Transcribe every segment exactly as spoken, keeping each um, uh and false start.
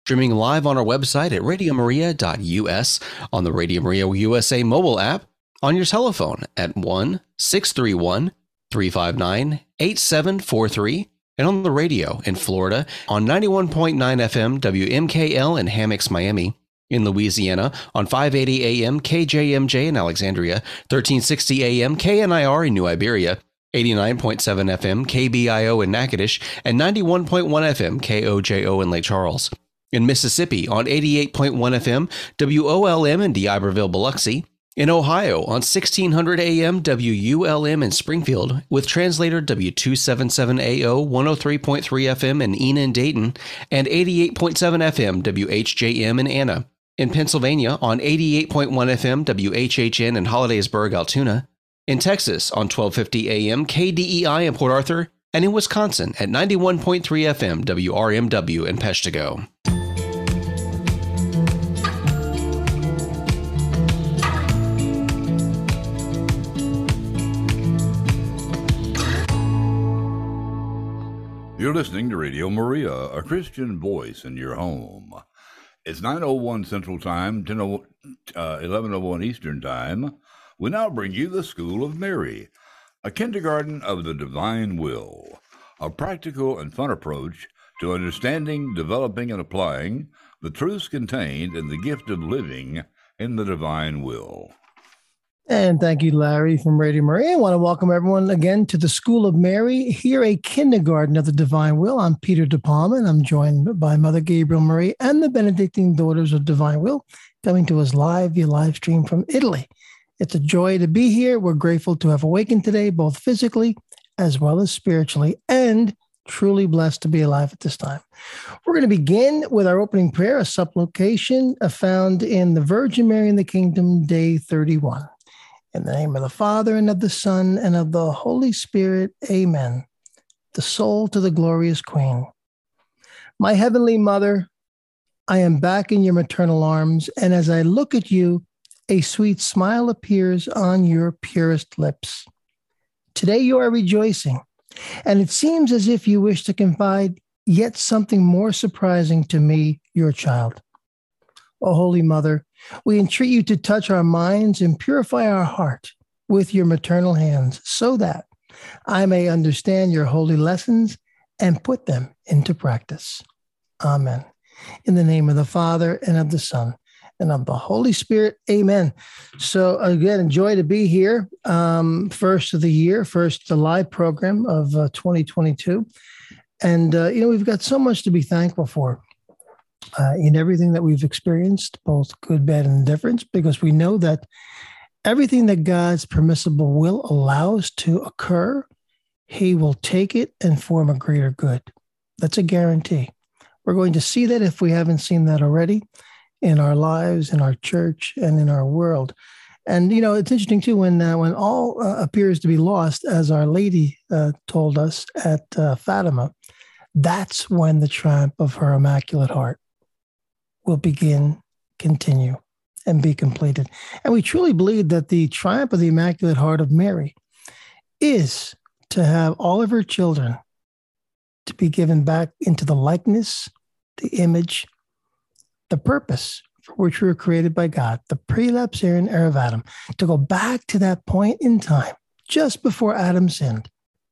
Streaming live on our website at radio maria dot u s, on the Radio Maria U S A mobile app, on your telephone at one six three one, three five nine, eight seven four three, and on the radio in Florida on ninety-one point nine F M W M K L in Hammocks, Miami, in Louisiana on five eighty A M K J M J in Alexandria, thirteen sixty A M K N I R in New Iberia, eighty-nine point seven F M K B I O in Natchitoches, and ninety-one point one F M K O J O in Lake Charles. In Mississippi on eighty-eight point one F M W O L M in D'Iberville, Biloxi. In Ohio on sixteen hundred A M W U L M in Springfield, with translator W two seventy-seven A O one oh three point three F M in Enon, Dayton, and eighty-eight point seven F M W H J M in Anna. In Pennsylvania on eighty-eight point one F M W H H N in Hollidaysburg, Altoona. In Texas on twelve fifty A M K D E I in Port Arthur, and in Wisconsin at ninety-one point three F M W R M W in Peshtigo. You're listening to Radio Maria, a Christian voice in your home. It's nine oh one Central Time, eleven oh one Eastern Time. We now bring you the School of Mary, a kindergarten of the divine will, a practical and fun approach to understanding, developing, and applying the truths contained in the gift of living in the divine will. And thank you, Larry, from Radio Maria. I want to welcome everyone again to the School of Mary, here a kindergarten of the divine will. I'm Peter De Palma, and I'm joined by Mother Gabriel Marie and the Benedictine Daughters of Divine Will, coming to us live via live stream from Italy. It's a joy to be here. We're grateful to have awakened today, both physically as well as spiritually, and truly blessed to be alive at this time. We're going to begin with our opening prayer, a supplication found in the Virgin Mary in the Kingdom, day thirty-one. In the name of the Father, and of the Son, and of the Holy Spirit, amen. The soul to the glorious Queen. My heavenly Mother, I am back in your maternal arms, and as I look at you, a sweet smile appears on your purest lips. Today you are rejoicing, and it seems as if you wish to confide yet something more surprising to me, your child. O Holy Mother, we entreat you to touch our minds and purify our heart with your maternal hands so that I may understand your holy lessons and put them into practice. Amen. In the name of the Father, and of the Son, and of the Holy Spirit, amen. So again, a joy to be here. Um, first of the year, first the live program of uh, twenty twenty-two. And, uh, you know, we've got so much to be thankful for. Uh, in everything that we've experienced, both good, bad, and indifference, because we know that everything that God's permissible will allows to occur, he will take it and form a greater good. That's a guarantee. We're going to see that if we haven't seen that already in our lives, in our church, and in our world. And, you know, it's interesting, too, when uh, when all uh, appears to be lost, as Our Lady uh, told us at uh, Fatima, that's when the triumph of her Immaculate Heart will begin, continue, and be completed. And we truly believe that the triumph of the Immaculate Heart of Mary is to have all of her children to be given back into the likeness, the image, the purpose for which we were created by God, the prelapsarian era of Adam, to go back to that point in time, just before Adam sinned,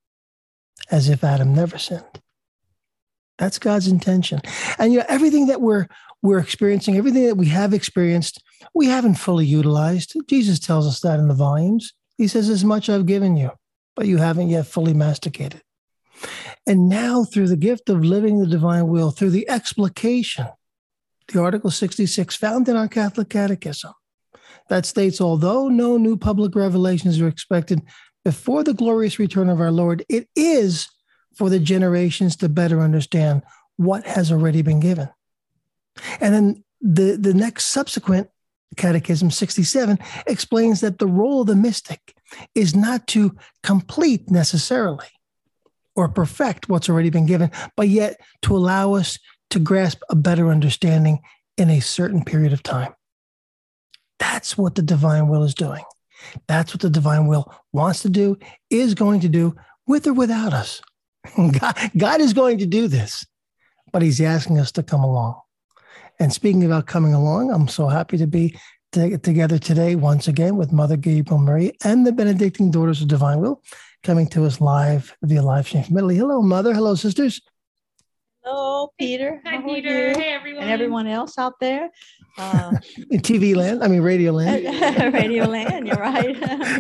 as if Adam never sinned. That's God's intention. And, you know, everything that we're we're experiencing, everything that we have experienced, we haven't fully utilized. Jesus tells us that in the volumes. He says, as much I've given you, but you haven't yet fully masticated. And now through the gift of living the divine will, through the explication, the Article sixty-six found in our Catholic Catechism, that states, although no new public revelations are expected before the glorious return of our Lord, it is for the generations to better understand what has already been given. And then the, the next subsequent Catechism sixty-seven explains that the role of the mystic is not to complete necessarily or perfect what's already been given, but yet to allow us to grasp a better understanding in a certain period of time. That's what the divine will is doing. That's what the divine will wants to do, is going to do, with or without us. God, God is going to do this, but he's asking us to come along. And speaking about coming along, I'm so happy to be t- together today once again with Mother Gabriel Marie and the Benedictine Daughters of Divine Will, coming to us live via live stream from Italy. Hello, Mother. Hello, sisters. Hello, Peter. Hi, How Peter. are you? Hey, everyone. And everyone else out there. Uh, In T V land, I mean radio land. Radio land, you're right.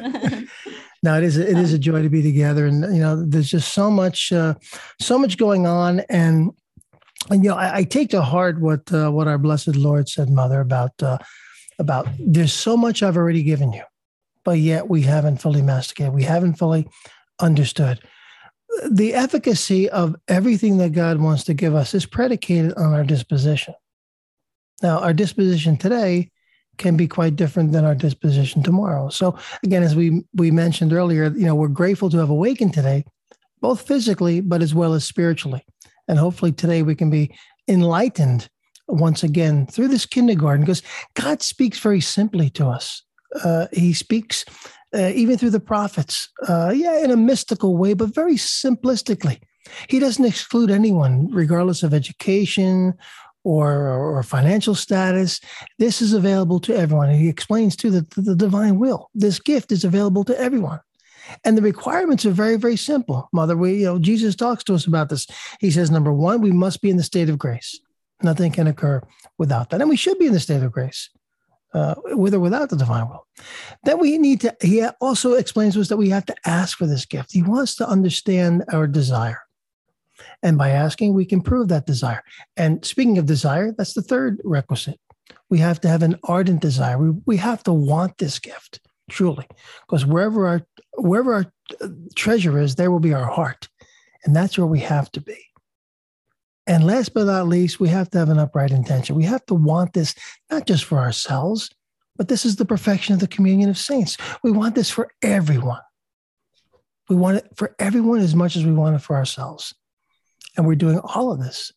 No, it is it is a joy to be together, and you know, there's just so much, uh, so much going on, and, and you know, I, I take to heart what uh, what our Blessed Lord said, Mother, about uh, about there's so much I've already given you, but yet we haven't fully masticated, we haven't fully understood. The efficacy of everything that God wants to give us is predicated on our disposition. Now, our disposition today can be quite different than our disposition tomorrow. So again, as we we mentioned earlier, you know, we're grateful to have awakened today, both physically, but as well as spiritually. And hopefully today we can be enlightened once again through this kindergarten, because God speaks very simply to us. Uh, he speaks uh, even through the prophets, uh, yeah, in a mystical way, but very simplistically. He doesn't exclude anyone, regardless of education or, or financial status. This is available to everyone. And he explains too that the, the divine will, this gift is available to everyone. And the requirements are very, very simple. Mother, we, you know, Jesus talks to us about this. He says, number one, we must be in the state of grace. Nothing can occur without that. And we should be in the state of grace, uh, with or without the divine will. Then we need to, he also explains to us that we have to ask for this gift. He wants to understand our desire. And by asking, we can prove that desire. And speaking of desire, that's the third requisite. We have to have an ardent desire. We, we have to want this gift, truly. Because wherever our wherever our treasure is, there will be our heart. And that's where we have to be. And last but not least, we have to have an upright intention. We have to want this, not just for ourselves, but this is the perfection of the communion of saints. We want this for everyone. We want it for everyone as much as we want it for ourselves. And we're doing all of this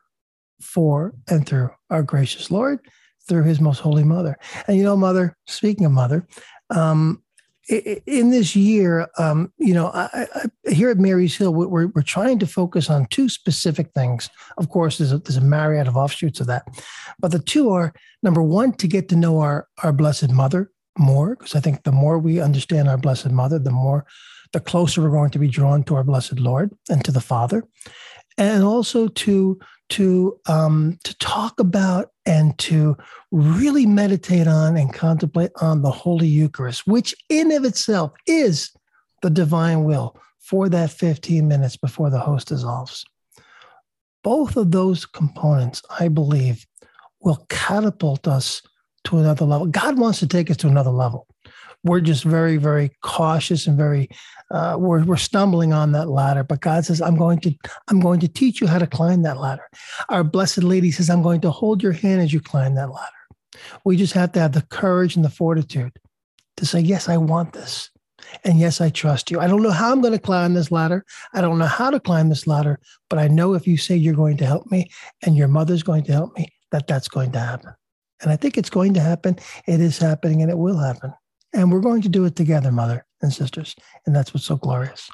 for and through our gracious Lord, through his most holy mother. And, you know, Mother, speaking of Mother, um, in this year, um, you know, I, I, here at Mary's Hill, we're, we're trying to focus on two specific things. Of course, there's a, there's a myriad of offshoots of that. But the two are, number one, to get to know our, our Blessed Mother more, because I think the more we understand our Blessed Mother, the more, the closer we're going to be drawn to our Blessed Lord and to the Father. And also to to um, to talk about and to really meditate on and contemplate on the Holy Eucharist, which in of itself is the divine will for that fifteen minutes before the host dissolves. Both of those components, I believe, will catapult us to another level. God wants to take us to another level. We're just very, very cautious and very, uh, we're we're stumbling on that ladder. But God says, I'm going to, I'm going to teach you how to climb that ladder. Our Blessed Lady says, I'm going to hold your hand as you climb that ladder. We just have to have the courage and the fortitude to say, yes, I want this. And yes, I trust you. I don't know how I'm going to climb this ladder. I don't know how to climb this ladder, but I know if you say you're going to help me and your mother's going to help me, that that's going to happen. And I think it's going to happen. It is happening and it will happen. And we're going to do it together, Mother and sisters. And that's what's so glorious.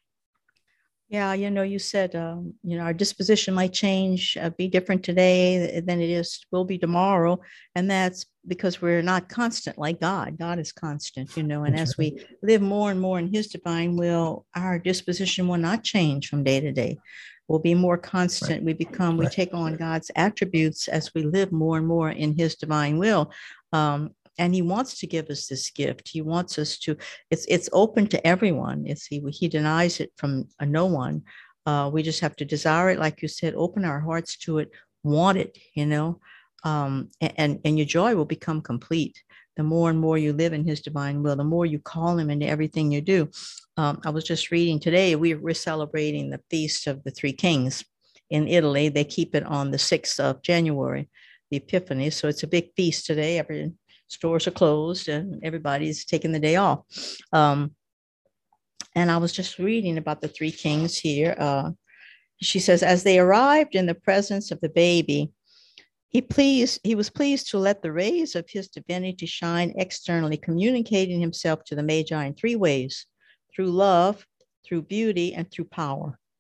Yeah, you know, you said, um, you know, our disposition might change, uh, be different today than it is, will be tomorrow. And that's because we're not constant like God. God is constant, you know, and that's as right. we live more and more in his divine will, our disposition will not change from day to day. We'll be more constant. Right. We become, right. we take on God's attributes as we live more and more in his divine will. Um, And he wants to give us this gift. He wants us to, it's it's open to everyone. It's he, he denies it from uh, no one. Uh, we just have to desire it, like you said, open our hearts to it, want it, you know, um, and, and your joy will become complete. The more and more you live in his divine will, the more you call him into everything you do. Um, I was just reading today, we, we're celebrating the Feast of the Three Kings in Italy. They keep it on the sixth of January, the Epiphany. So it's a big feast today. Every stores are closed and everybody's taking the day off. Um, and I was just reading about the three kings here. Uh, she says, as they arrived in the presence of the baby, he pleased, he was pleased to let the rays of his divinity shine externally, communicating himself to the Magi in three ways: through love, through beauty, and through power.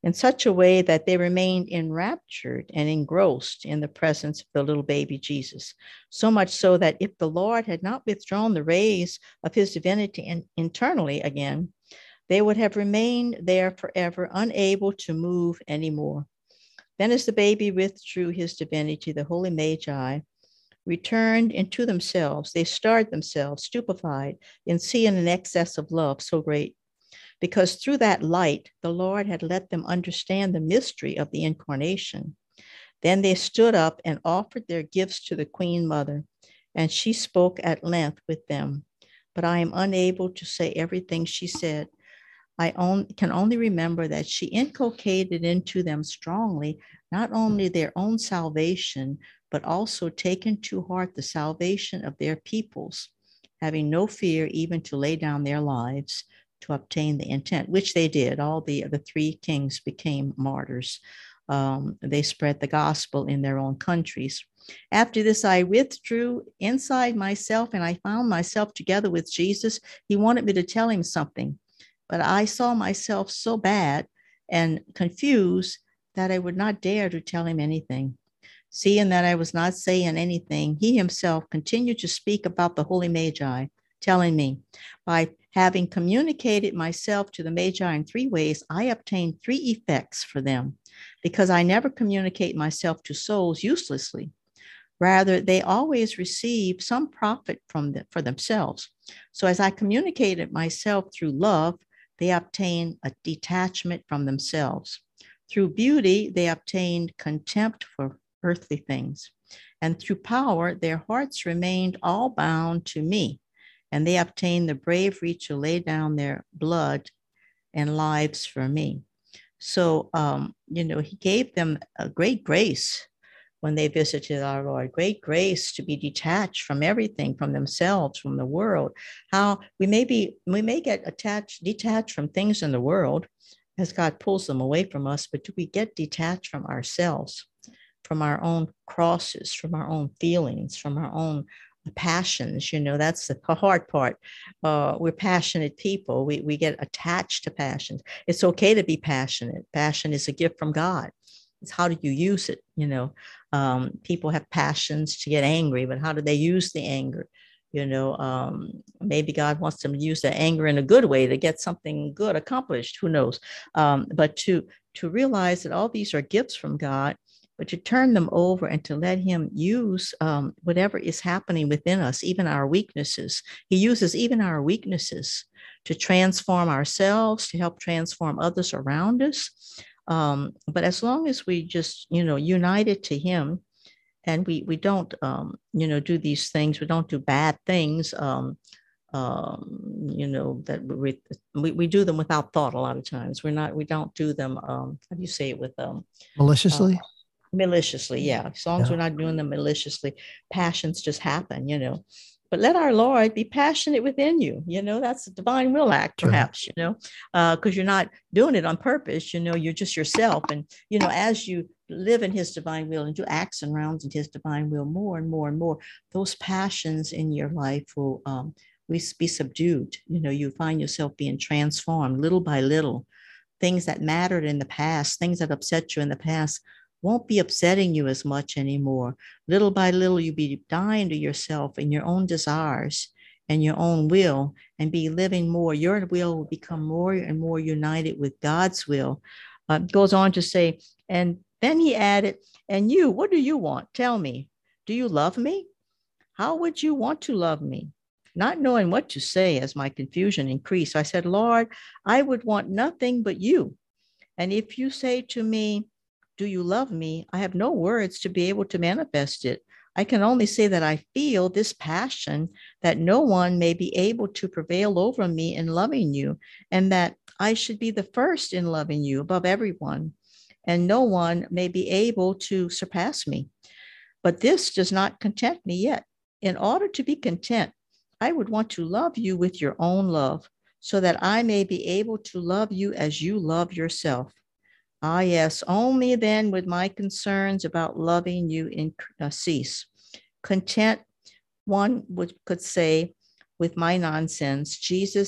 in such a way that they remained enraptured and engrossed in the presence of the little baby Jesus. So much so that if the Lord had not withdrawn the rays of his divinity in, internally again, they would have remained there forever, unable to move anymore. Then as the baby withdrew his divinity, the holy Magi returned into themselves. They starred themselves, stupefied, in seeing an excess of love so great, because through that light, the Lord had let them understand the mystery of the incarnation. Then they stood up and offered their gifts to the Queen Mother, and she spoke at length with them. But I am unable to say everything she said. I on, can only remember that she inculcated into them strongly not only their own salvation, but also taken to heart the salvation of their peoples, having no fear even to lay down their lives to obtain the intent, which they did. All the, the three kings became martyrs. Um, they spread the gospel in their own countries. After this, I withdrew inside myself, and I found myself together with Jesus. He wanted me to tell him something, but I saw myself so bad and confused that I would not dare to tell him anything. Seeing that I was not saying anything, he himself continued to speak about the holy Magi, telling me, by having communicated myself to the Magi in three ways, I obtained three effects for them, because I never communicate myself to souls uselessly. Rather, they always receive some profit from them for themselves. So as I communicated myself through love, they obtained a detachment from themselves. Through beauty, they obtained contempt for earthly things. And through power, their hearts remained all bound to me, and they obtained the bravery to lay down their blood and lives for me. So, um, you know, he gave them a great grace when they visited our Lord, great grace to be detached from everything, from themselves, from the world. How we may be, we may get attached, detached from things in the world as God pulls them away from us, but do we get detached from ourselves, from our own crosses, from our own feelings, from our own passions? You know, that's the hard part. Uh, we're passionate people. We, we get attached to passions. It's okay to be passionate. Passion is a gift from God. It's how do you use it? You know, um, people have passions to get angry, but how do they use the anger? You know, um, maybe God wants them to use the anger in a good way to get something good accomplished. Who knows? Um, but to to realize that all these are gifts from God, but to turn them over and to let him use um, whatever is happening within us, even our weaknesses. He uses even our weaknesses to transform ourselves, to help transform others around us. Um, but as long as we just, you know, united to him, and we we don't, um, you know, do these things, we don't do bad things, um, um, you know, that we, we we do them without thought a lot of times. We're not, we don't do them, um, how do you say it, with um, Maliciously? Uh, maliciously, yeah. As long as Yeah. we're not doing them maliciously, passions just happen, you know. But let our Lord be passionate within you. You know, that's a divine will act, Sure. perhaps, you know, because uh, you're not doing it on purpose. You know, you're just yourself. And, you know, as you live in his divine will and do acts and rounds in his divine will more and more and more, those passions in your life will um, be subdued. You know, you find yourself being transformed little by little. Things that mattered in the past, things that upset you in the past, won't be upsetting you as much anymore. Little by little, you'll be dying to yourself and your own desires and your own will, and be living more. Your will will become more and more united with God's will. Uh, goes on to say, and then he added, and you, what do you want? Tell me, do you love me? How would you want to love me? Not knowing what to say as my confusion increased, I said, Lord, I would want nothing but you. And if you say to me, do you love me? I have no words to be able to manifest it. I can only say that I feel this passion that no one may be able to prevail over me in loving you, and that I should be the first in loving you above everyone, and no one may be able to surpass me. But this does not content me yet. In order to be content, I would want to love you with your own love, so that I may be able to love you as you love yourself. Ah, yes, only then would my concerns about loving you in, uh, cease. Content, one would could say, with my nonsense, Jesus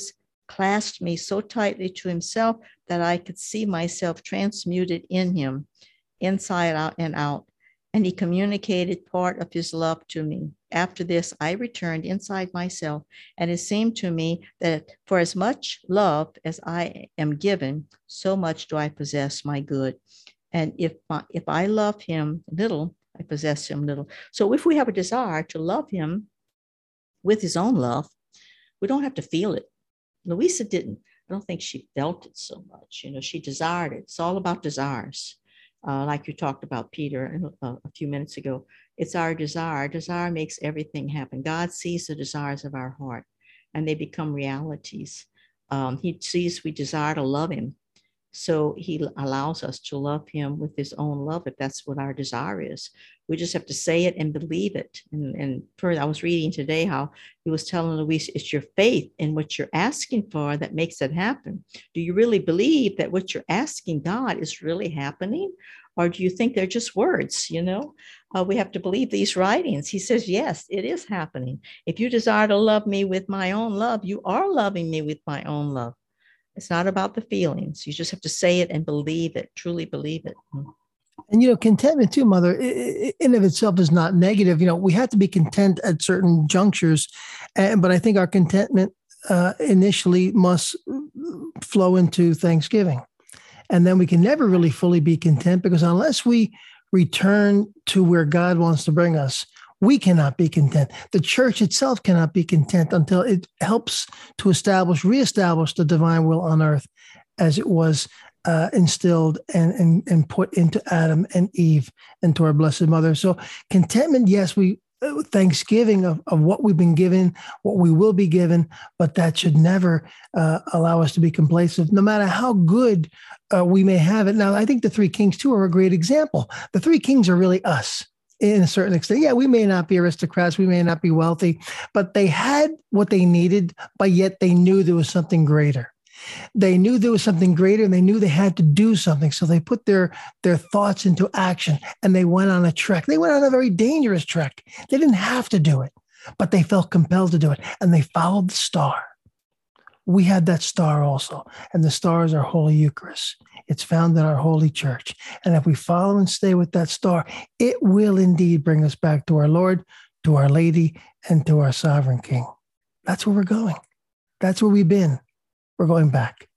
clasped me so tightly to himself that I could see myself transmuted in him, inside out and out. And he communicated part of his love to me. After this, I returned inside myself, and it seemed to me that for as much love as I am given, so much do I possess my good. And if, if I love him little, I possess him little. So if we have a desire to love him with his own love, we don't have to feel it. Louisa didn't. I don't think she felt it so much. You know, she desired it. It's all about desires. Uh, like you talked about, Peter, a, a few minutes ago. It's our desire. Desire makes everything happen. God sees the desires of our heart, and they become realities. Um, he sees we desire to love him. So he allows us to love him with his own love, if that's what our desire is. We just have to say it and believe it. And, and further, I was reading today how he was telling Louise, it's your faith in what you're asking for that makes it happen. Do you really believe that what you're asking God is really happening? Or do you think they're just words? You know, uh, we have to believe these writings. He says, yes, it is happening. If you desire to love me with my own love, you are loving me with my own love. It's not about the feelings. You just have to say it and believe it, truly believe it. And, you know, contentment too, Mother, in of itself is not negative. You know, we have to be content at certain junctures. And, but I think our contentment uh, initially must flow into thanksgiving. And then we can never really fully be content, because unless we return to where God wants to bring us, we cannot be content. The church itself cannot be content until it helps to establish, reestablish the divine will on earth as it was uh, instilled and, and, and put into Adam and Eve and to our Blessed Mother. So contentment, yes, we thanksgiving of, of what we've been given, what we will be given, but that should never uh, allow us to be complacent, no matter how good uh, we may have it. Now, I think the Three Kings, too, are a great example. The Three Kings are really us. In a certain extent. Yeah, we may not be aristocrats, we may not be wealthy, but they had what they needed, but yet they knew there was something greater. They knew there was something greater, and they knew they had to do something. So they put their, their thoughts into action, and they went on a trek. They went on a very dangerous trek. They didn't have to do it, but they felt compelled to do it, and they followed the star. We had that star also, and the star is our Holy Eucharist. It's found in our Holy Church. And if we follow and stay with that star, it will indeed bring us back to our Lord, to Our Lady, and to our Sovereign King. That's where we're going. That's where we've been. We're going back.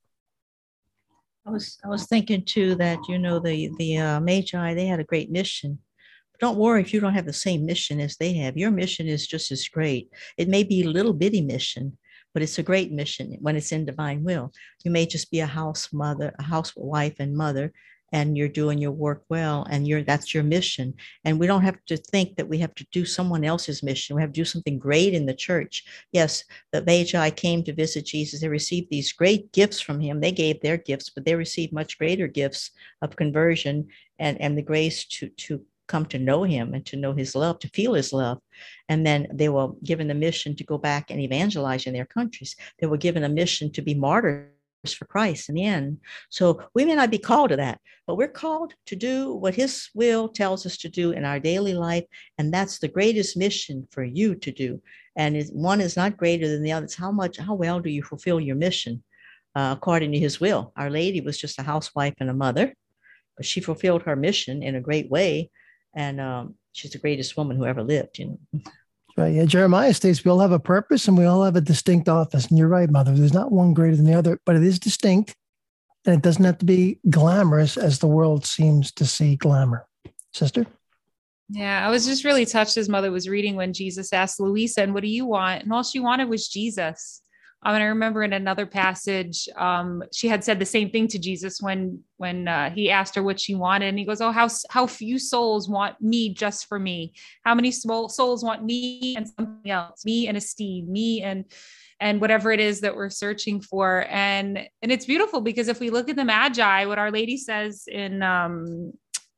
I was I was thinking too that, you know, the, the uh, Magi, they had a great mission. But don't worry if you don't have the same mission as they have. Your mission is just as great. It may be a little bitty mission, but it's a great mission when it's in divine will. You may just be a house mother, a housewife and mother, and you're doing your work well, and you're that's your mission. And we don't have to think that we have to do someone else's mission. We have to do something great in the church. Yes, the Magi came to visit Jesus. They received these great gifts from him. They gave their gifts, but they received much greater gifts of conversion and, and the grace to, to come to know him and to know his love, to feel his love. And then they were given the mission to go back and evangelize in their countries. They were given a mission to be martyrs for Christ in the end. So we may not be called to that, but we're called to do what his will tells us to do in our daily life. And that's the greatest mission for you to do. And is, one is not greater than the other. It's how much, how well do you fulfill your mission uh, according to his will? Our Lady was just a housewife and a mother, but she fulfilled her mission in a great way. And um, she's the greatest woman who ever lived, you know. Right. Yeah. Jeremiah states we all have a purpose and we all have a distinct office. And you're right, Mother. There's not one greater than the other, but it is distinct. And it doesn't have to be glamorous as the world seems to see glamour. Sister? Yeah, I was just really touched as Mother was reading when Jesus asked Louisa, and what do you want? And all she wanted was Jesus. Um, and I remember in another passage, um, she had said the same thing to Jesus when when uh, he asked her what she wanted. And he goes, oh, how, how few souls want me just for me? How many small souls want me and something else, me and esteem, me and and whatever it is that we're searching for. And, and it's beautiful because if we look at the Magi, what Our Lady says in um,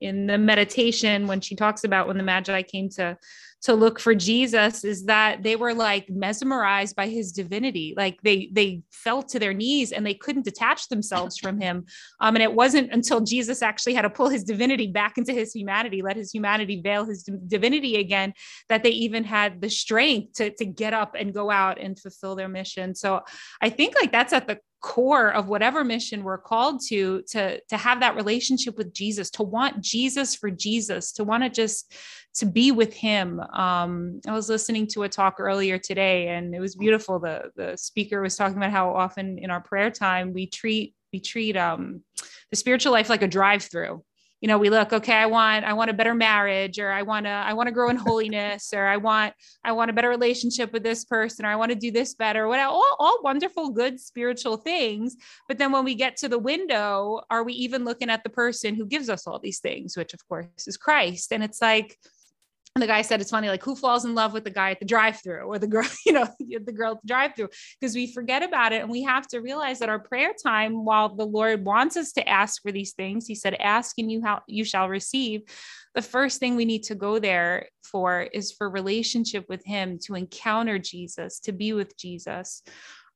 in the meditation, when she talks about when the Magi came to to look for Jesus, is that they were like mesmerized by his divinity. Like they, they fell to their knees and they couldn't detach themselves from him. Um, and it wasn't until Jesus actually had to pull his divinity back into his humanity, let his humanity veil his divinity again, that they even had the strength to, to get up and go out and fulfill their mission. So I think like that's at the core of whatever mission we're called to, to, to have that relationship with Jesus, to want Jesus for Jesus, to want to just, to be with him. Um, I was listening to a talk earlier today and it was beautiful. The, the speaker was talking about how often in our prayer time, we treat, we treat um, the spiritual life like a drive-through. You know, we look, okay, I want, I want a better marriage, or I want to, I want to grow in holiness, or I want, I want a better relationship with this person, or I want to do this better, whatever, all, all wonderful, good spiritual things. But then when we get to the window, are we even looking at the person who gives us all these things, which of course is Christ? And it's like, and the guy said, it's funny, like who falls in love with the guy at the drive-through, or the girl, you know, the girl at the drive-through, because we forget about it. And we have to realize that our prayer time, while the Lord wants us to ask for these things, he said, ask and you, how you shall receive. The first thing we need to go there for is for relationship with him, to encounter Jesus, to be with Jesus.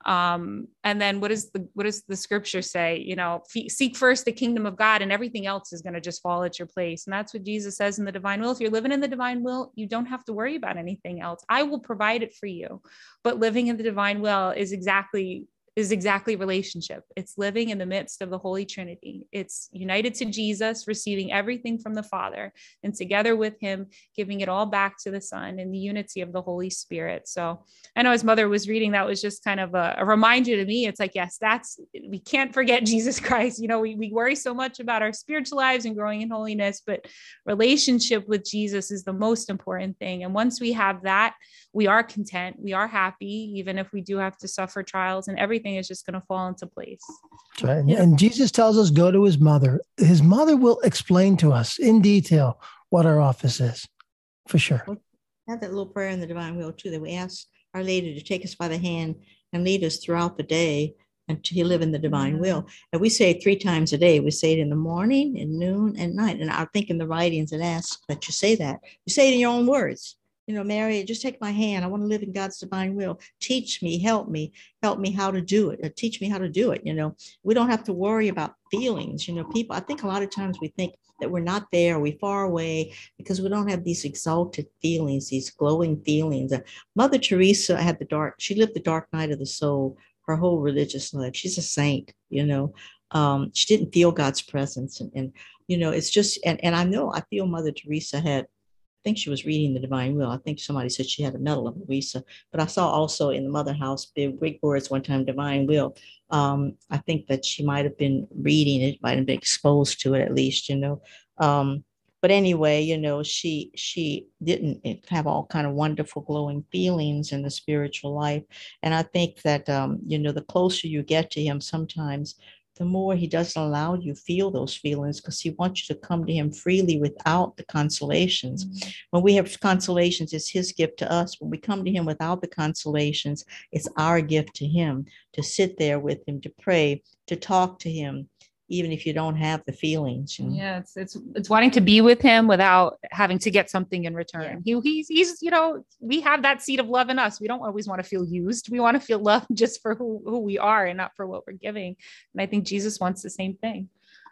Um, and then what is the, what does the scripture say? You know, f- seek first the kingdom of God and everything else is going to just fall at your place. And that's what Jesus says in the divine will. If you're living in the divine will, you don't have to worry about anything else. I will provide it for you. But living in the divine will is exactly is exactly relationship. It's living in the midst of the Holy Trinity. It's united to Jesus, receiving everything from the Father, and together with him, giving it all back to the Son in the unity of the Holy Spirit. So I know as Mother was reading, that was just kind of a, a reminder to me. It's like, yes, that's, we can't forget Jesus Christ. You know, we, we worry so much about our spiritual lives and growing in holiness, but relationship with Jesus is the most important thing. And once we have that, we are content, we are happy, even if we do have to suffer trials, and everything is just going to fall into place. Right. And Jesus tells us, go to his mother. His mother will explain to us in detail what our office is, for sure. Well, I have that little prayer in the divine will too, that we ask Our Lady to take us by the hand and lead us throughout the day and to live in the divine mm-hmm. will. And we say it three times a day. We say it in the morning, in noon, and night. And I think in the writings it asks that you say that. You say it in your own words. You know, Mary, just take my hand. I want to live in God's divine will. Teach me, help me, help me how to do it. Or teach me how to do it. You know, we don't have to worry about feelings. You know, people, I think a lot of times we think that we're not there, we're far away because we don't have these exalted feelings, these glowing feelings. Uh, Mother Teresa had the dark, she lived the dark night of the soul, her whole religious life. She's a saint, you know. Um, she didn't feel God's presence. And, and you know, it's just, and, and I know, I feel Mother Teresa had, I think she was reading the divine will. I think somebody said she had a medal of Teresa, but I saw also in the Mother House big, big words one time, divine will. Um, I think that she might have been reading it, might have been exposed to it at least, you know. Um, but anyway, you know, she she didn't have all kind of wonderful glowing feelings in the spiritual life. And I think that, um, you know, the closer you get to him, sometimes the more he doesn't allow you feel those feelings, because he wants you to come to him freely without the consolations. Mm-hmm. When we have consolations, it's his gift to us. When we come to him without the consolations, it's our gift to him, to sit there with him, to pray, to talk to him, even if you don't have the feelings. You know? Yeah, it's it's it's wanting to be with him without having to get something in return. Yeah. He, he's he's you know, we have that seed of love in us. We don't always want to feel used. We want to feel loved just for who, who we are and not for what we're giving. And I think Jesus wants the same thing.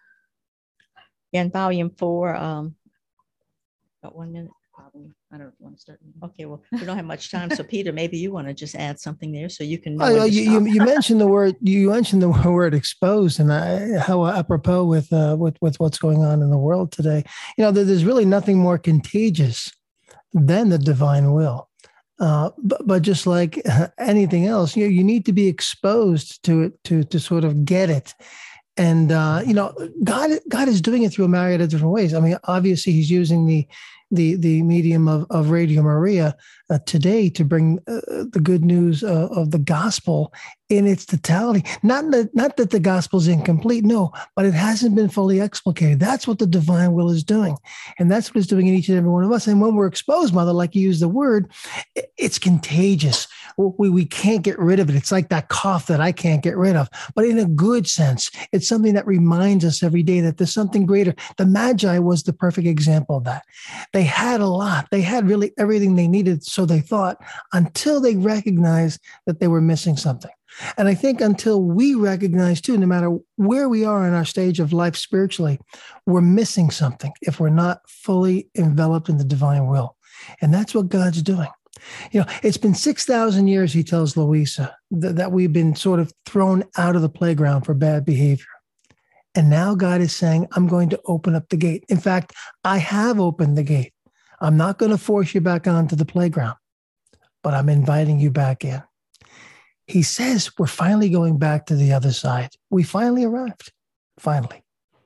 In volume four, um, about one minute. Probably. I don't want to start. Okay, well, we don't have much time. So Peter, maybe you want to just add something there so you can know. Oh, you, you, you mentioned the word, you mentioned the word exposed, and I, how apropos with, uh, with, with what's going on in the world today. You know, there's really nothing more contagious than the divine will. Uh, but, but just like anything else, you, you need to be exposed to it to, to sort of get it. And, uh, you know, God, God is doing it through a myriad of different ways. I mean, obviously he's using the, the, the medium of, of Radio Maria uh, today to bring uh, the good news uh, of the gospel in its totality. Not that, not that the gospel is incomplete, no, but it hasn't been fully explicated. That's what the divine will is doing. And that's what it's doing in each and every one of us. And when we're exposed, Mother, like you use the word, it's contagious. We, we can't get rid of it. It's like that cough that I can't get rid of, but in a good sense. It's something that reminds us every day that there's something greater. The Magi was the perfect example of that. They had a lot. They had really everything they needed, so they thought, until they recognized that they were missing something. And I think until we recognize too, no matter where we are in our stage of life spiritually, we're missing something if we're not fully enveloped in the divine will. And that's what God's doing. You know, it's been six thousand years, he tells Louisa, th- that we've been sort of thrown out of the playground for bad behavior. And now God is saying, I'm going to open up the gate. In fact, I have opened the gate. I'm not going to force you back onto the playground, but I'm inviting you back in. He says we're finally going back to the other side. We finally arrived. Finally.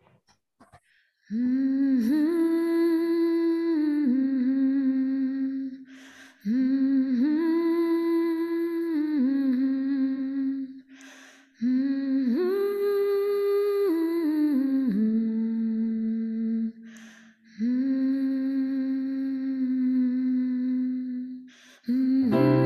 Mm-hmm. Mm-hmm. Mm-hmm. Mm-hmm.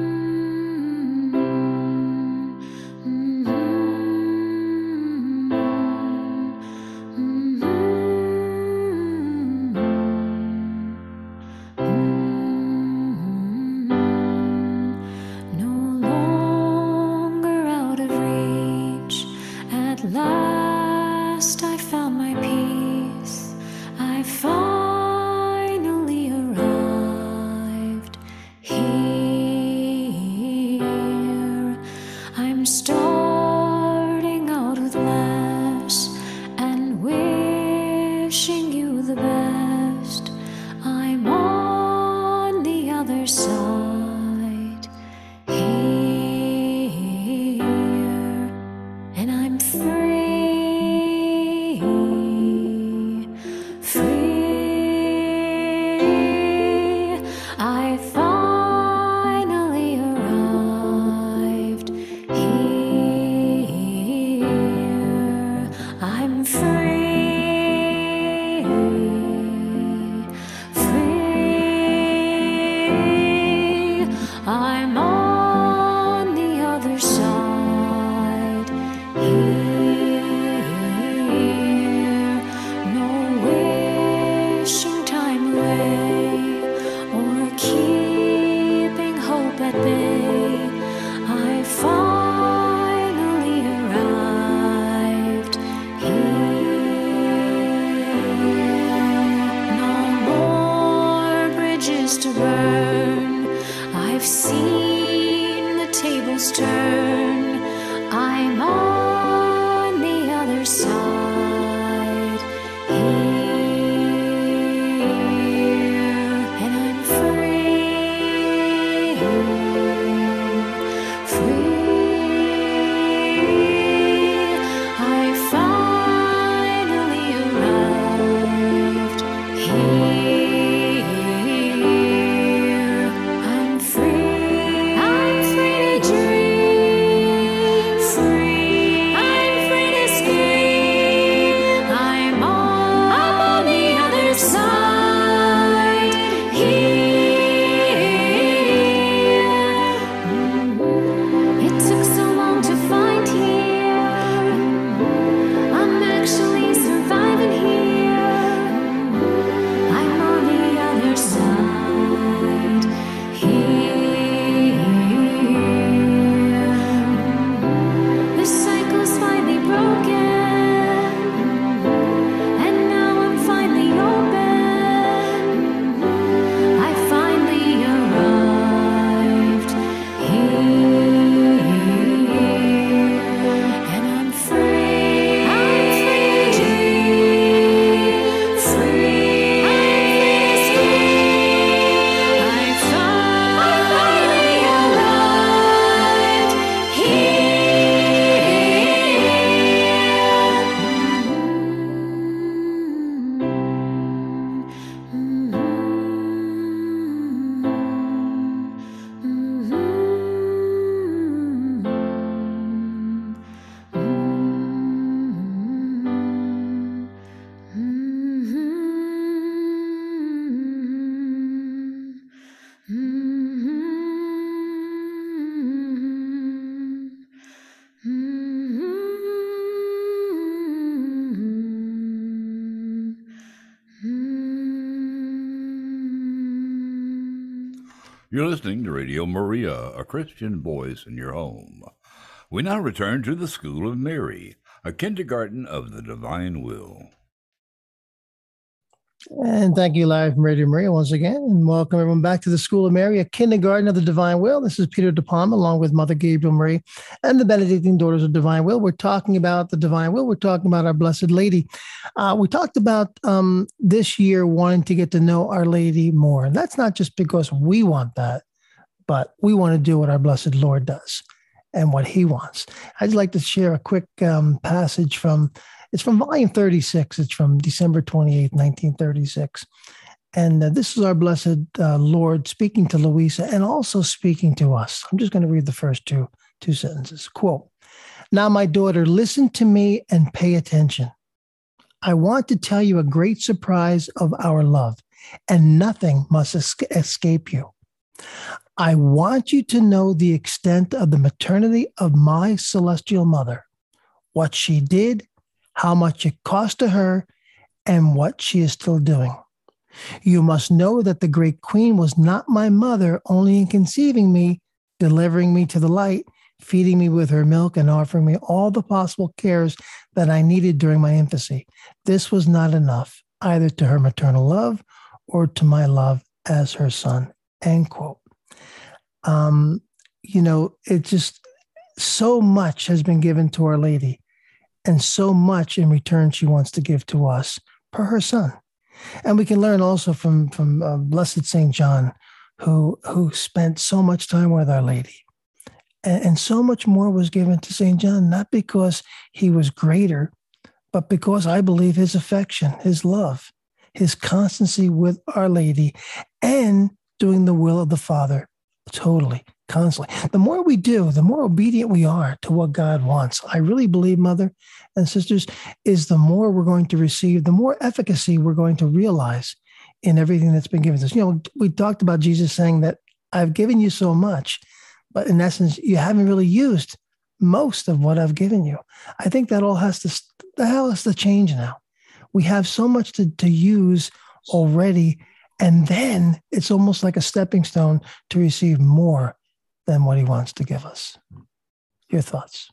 Last I found my peace. I finally arrived here. I'm starting out with less and wishing you the best. I'm on the other side here, and I'm free. I'm on the other side here. No wishing time away or keeping hope at bay. I finally arrived here. No more bridges to burn. I've seen the tables turn. I'm on the other side here, and I'm free, free. I finally arrived here. I'm free, I'm free to dream. You're listening to Radio Maria, a Christian voice in your home. We now return to the School of Mary, a kindergarten of the divine will. And thank you, Larry from Radio Maria, once again. And welcome everyone back to the School of Mary, a kindergarten of the divine will. This is Peter De Palma, along with Mother Gabriel Marie and the Benedictine Daughters of Divine Will. We're talking about the divine will. We're talking about our Blessed Lady. Uh, we talked about um, this year wanting to get to know Our Lady more. And that's not just because we want that, but we want to do what our Blessed Lord does and what he wants. I'd like to share a quick um, passage from It's from volume thirty-six. It's from December twenty-eighth, nineteen thirty-six. And uh, this is our blessed uh, Lord speaking to Louisa and also speaking to us. I'm just going to read the first two, two sentences. Quote, "Now, my daughter, listen to me and pay attention. I want to tell you a great surprise of our love, and nothing must es- escape you. I want you to know the extent of the maternity of my celestial mother, what she did, how much it cost to her, and what she is still doing. You must know that the great queen was not my mother only in conceiving me, delivering me to the light, feeding me with her milk, and offering me all the possible cares that I needed during my infancy. This was not enough, either to her maternal love or to my love as her son." End quote. Um, you know, it just, so much has been given to Our Lady, and so much in return she wants to give to us per her son. And we can learn also from, from uh, Blessed Saint John, who, who spent so much time with Our Lady. And, and so much more was given to Saint John, not because he was greater, but because I believe his affection, his love, his constancy with Our Lady, and doing the will of the Father totally, constantly. The more we do, the more obedient we are to what God wants. I really believe, Mother and sisters, is the more we're going to receive, the more efficacy we're going to realize in everything that's been given to us. You know, we talked about Jesus saying that I've given you so much, but in essence, you haven't really used most of what I've given you. I think that all has to, the hell has to change now. We have so much to, to use already. And then it's almost like a stepping stone to receive more than what he wants to give us. Your thoughts?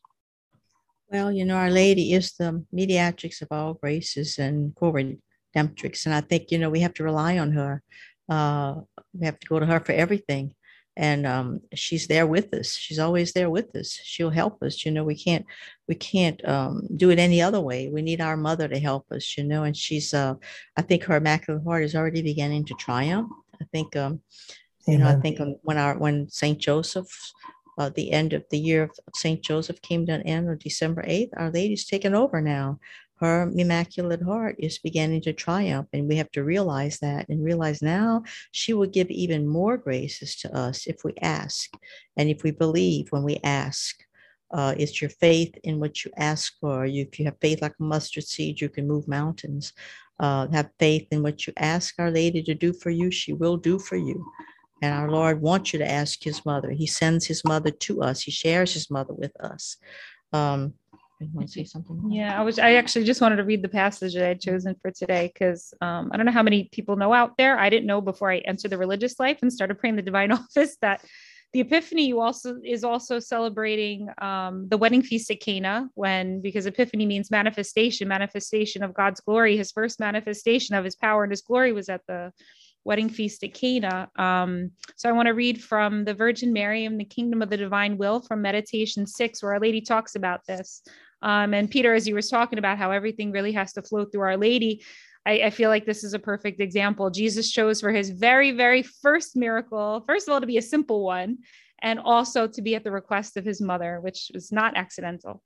Well, you know, Our Lady is the mediatrix of all graces and co-redemptrix. And I think, you know, we have to rely on her. Uh, we have to go to her for everything. And um, she's there with us. She's always there with us. She'll help us. You know, we can't, we can't um, do it any other way. We need our mother to help us, you know, and she's, uh, I think her Immaculate Heart is already beginning to triumph. I think, um, you Amen. know, I think when our, when Saint Joseph, uh, the end of the year of Saint Joseph came to an end on December eighth, Our Lady's taken over now. Her Immaculate Heart is beginning to triumph, and we have to realize that and realize now she will give even more graces to us if we ask and if we believe when we ask. Uh, it's your faith in what you ask for. You, if you have faith like a mustard seed, you can move mountains. Uh, have faith in what you ask Our Lady to do for you, she will do for you. And our Lord wants you to ask his mother. He sends his mother to us. He shares his mother with us. Um, You want to say something? Yeah, I was. I actually just wanted to read the passage that I had chosen for today because um, I don't know how many people know out there. I didn't know before I entered the religious life and started praying the Divine Office that the Epiphany you also is also celebrating um, the wedding feast at Cana, when because Epiphany means manifestation, manifestation of God's glory. His first manifestation of his power and his glory was at the wedding feast at Cana. Um, so I want to read from the Virgin Mary and the Kingdom of the Divine Will from Meditation six, where Our Lady talks about this. Um, and Peter, as you were talking about how everything really has to flow through Our Lady, I, I feel like this is a perfect example. Jesus chose for his very, very first miracle, first of all, to be a simple one, and also to be at the request of his mother, which was not accidental.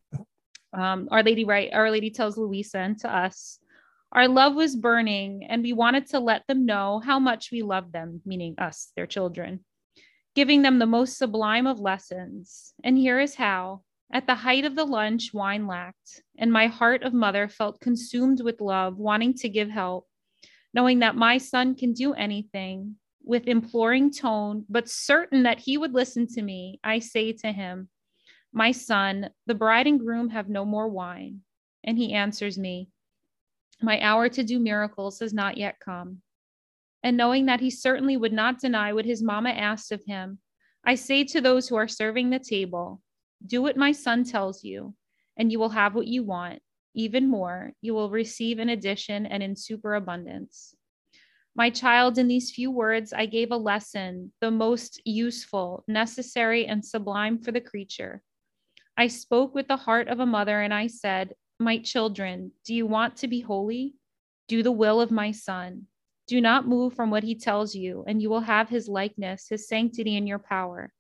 Um, Our Lady, right? Our Lady tells Louisa and to us, our love was burning, and we wanted to let them know how much we loved them, meaning us, their children, giving them the most sublime of lessons. And here is how. At the height of the lunch, wine lacked, and my heart of mother felt consumed with love, wanting to give help, knowing that my son can do anything, with imploring tone, but certain that he would listen to me. I say to him, my son, the bride and groom have no more wine. And he answers me, my hour to do miracles has not yet come. And knowing that he certainly would not deny what his mama asked of him, I say to those who are serving the table, do what my son tells you, and you will have what you want. Even more, you will receive in addition and in superabundance. My child, in these few words, I gave a lesson, the most useful, necessary, and sublime for the creature. I spoke with the heart of a mother, and I said, my children, do you want to be holy? Do the will of my son. Do not move from what he tells you, and you will have his likeness, his sanctity, and your power.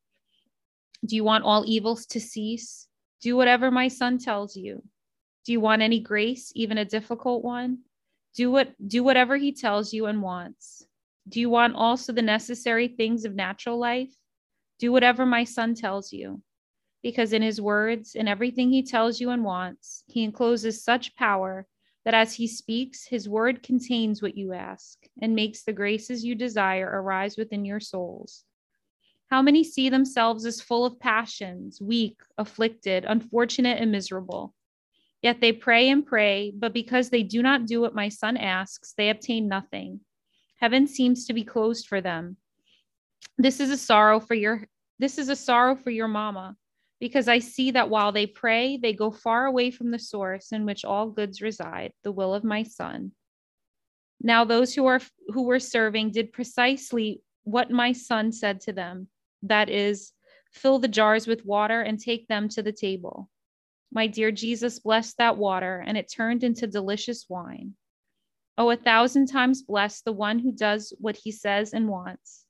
Do you want all evils to cease? Do whatever my son tells you. Do you want any grace, even a difficult one? Do what, do whatever he tells you and wants. Do you want also the necessary things of natural life? Do whatever my son tells you. Because in his words, in everything he tells you and wants, he encloses such power that as he speaks, his word contains what you ask and makes the graces you desire arise within your souls. How many see themselves as full of passions, weak, afflicted, unfortunate, and miserable? Yet they pray and pray, but because they do not do what my son asks, they obtain nothing. Heaven seems to be closed for them. This is a sorrow for your, this is a sorrow for your mama, because I see that while they pray, they go far away from the source in which all goods reside, the will of my son. Now those who are who were serving did precisely what my son said to them, that is, fill the jars with water and take them to the table. My dear Jesus blessed that water, and it turned into delicious wine. Oh, a thousand times bless the one who does what he says and wants.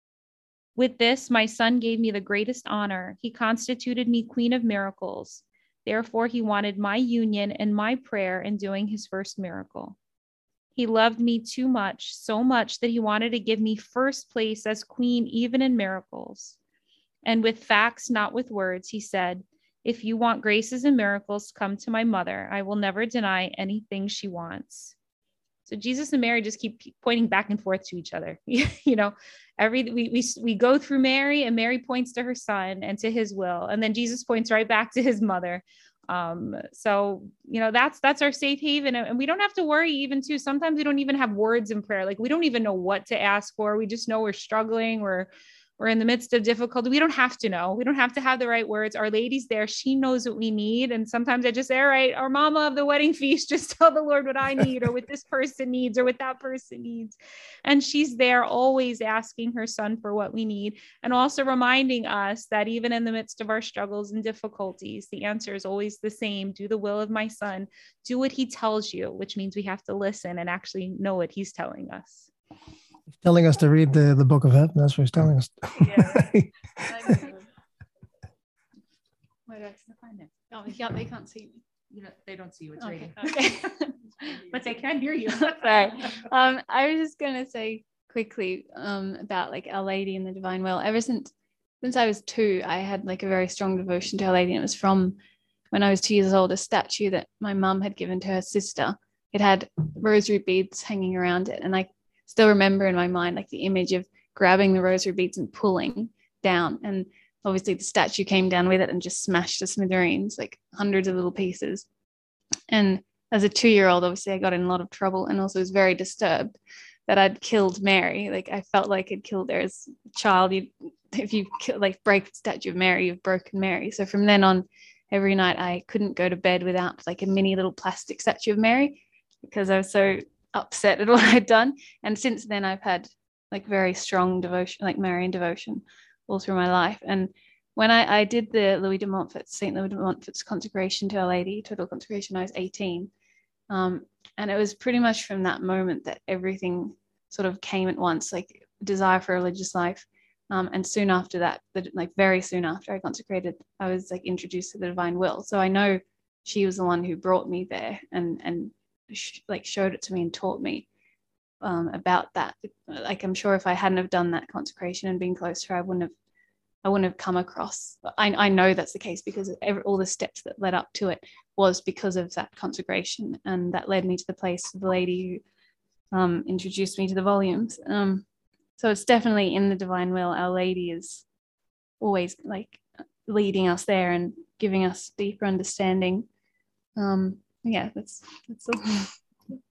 With this, my son gave me the greatest honor. He constituted me queen of miracles. Therefore, he wanted my union and my prayer in doing his first miracle. He loved me too much, so much that he wanted to give me first place as queen, even in miracles. And with facts, not with words, he said, if you want graces and miracles, come to my mother. I will never deny anything she wants. So Jesus and Mary just keep pointing back and forth to each other. you know, every we, we we go through Mary, and Mary points to her son and to his will, and then Jesus points right back to his mother. Um, so you know, that's that's our safe haven, and we don't have to worry. Even too, sometimes we don't even have words in prayer. Like we don't even know what to ask for. We just know we're struggling. We're We're in the midst of difficulty. We don't have to know. We don't have to have the right words. Our lady's there. She knows what we need. And sometimes I just say, all right, our mama of the wedding feast, just tell the Lord what I need, or what this person needs, or what that person needs. And she's there always asking her son for what we need. And also reminding us that even in the midst of our struggles and difficulties, the answer is always the same. Do the will of my son. Do what he tells you, which means we have to listen and actually know what he's telling us. He's telling us to read the, the book of heaven. That's what he's telling us. Yeah. Where do I find it? Oh, yeah, they can't see me. You know, they don't see you. It's Okay. reading. Okay. But they can hear you. Sorry. Um, I was just gonna say quickly um about like Our Lady and the Divine Will. Ever since since I was two, I had like a very strong devotion to Our Lady, and it was from when I was two years old. A statue that my mum had given to her sister. It had rosary beads hanging around it, and I still remember in my mind like the image of grabbing the rosary beads and pulling down, and obviously the statue came down with it and just smashed to smithereens, like hundreds of little pieces. And as a two-year-old, obviously I got in a lot of trouble, and also was very disturbed that I'd killed Mary. Like I felt like I'd killed her as a child. You, if you kill, like break the statue of Mary, you've broken Mary. So from then on, every night I couldn't go to bed without like a mini little plastic statue of Mary, because I was so upset at what I'd done. And since then I've had like very strong devotion, like Marian devotion all through my life. And when I, I did the Louis de Montfort, Saint Louis de Montfort's consecration to Our Lady, total consecration, I was eighteen. Um, and it was pretty much from that moment that everything sort of came at once, like desire for a religious life. Um, and soon after that, like very soon after I consecrated, I was like introduced to the divine will. So I know she was the one who brought me there and, and sh- like showed it to me and taught me um, about that. Like, I'm sure if I hadn't have done that consecration and been close to her, I wouldn't have, I wouldn't have come across. I, I know that's the case because every, all the steps that led up to it was because of that consecration, and that led me to the place of the lady who um, introduced me to the volumes. Um, so it's definitely in the divine will. Our Lady is always like leading us there and giving us deeper understanding. Um, yeah, that's that's all.